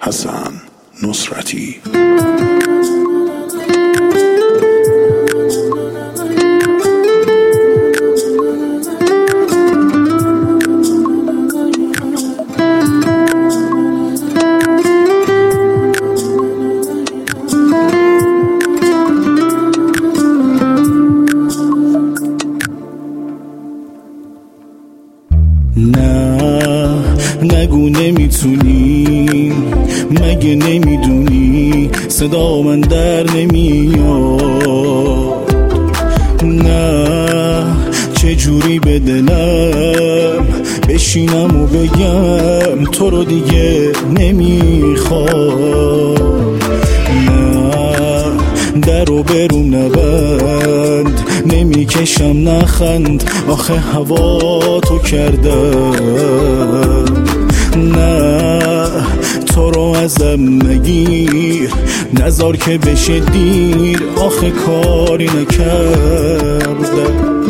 حسن نصرتی. نه نگو نمیتونی، مگه نمیدونی صدا من در نمیاد. نه چجوری به دلم بشینم و بگم تو رو دیگه نمیخواد. نه در رو برو نبند، نمیکشم نخند، آخه هوا تو کردم. نه تو رو ازم نگیر، نذار که بشه دیر، آخه کاری نکردم.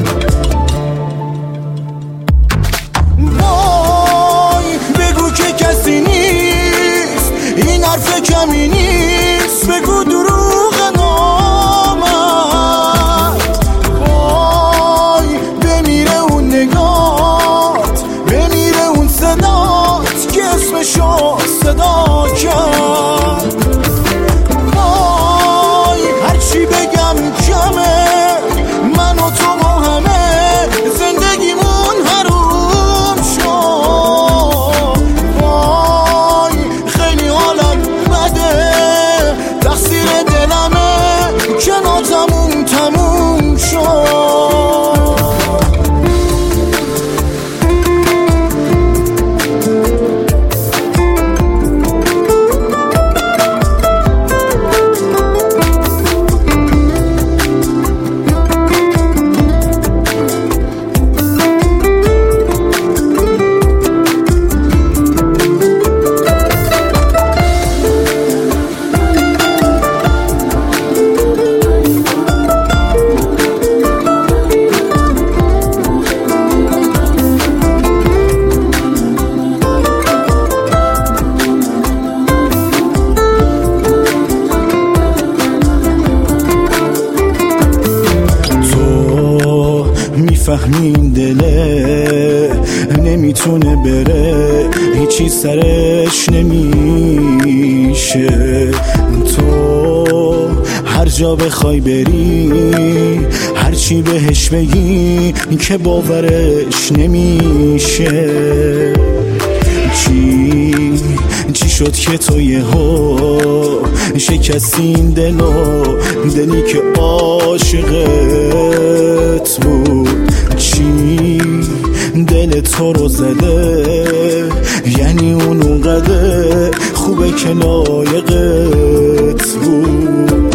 وای بگو که کسی نیست، این حرف کمی نیست، بگو دروغ نامد. وای بمیره اون نگات، بمیره اون صدات که اسمشو صدا کرد. وای هرچی بگم کمه، من و تو با همه زندگیمون حروم شد. وای خیلی حالم بده، تقصیر دلمه که تموم شد. میفهمین دله نمیتونه بره، هیچی سرش نمیشه. تو هر جا بخوای بری، هرچی بهش بگی که باورش نمیشه. چی شد که تو یهو شکستین دلی که عاشقت بود؟ چی دل تو رو زده؟ یعنی اونقدر خوبه که لایقت بود؟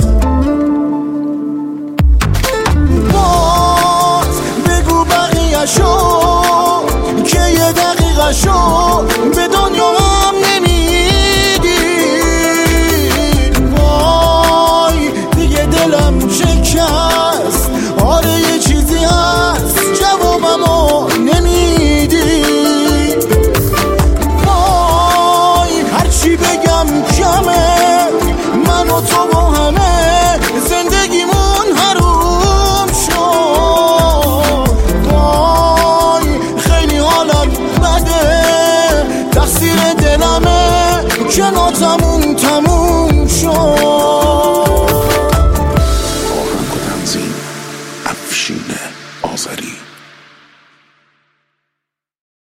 باز بگو بقیه شو که یه دقیقه شو به دنیا هم نمیدی. وای دیگه دلم شکست، آره یه چیزی هست جوابمو نمیدی. وای هرچی بگم کمه، من و تو با همه زندگیمون حروم شد. وای خیلی حالم بده، تقصیر دلمه که تموم شد. آهنگ و تنظیم افشین آذری.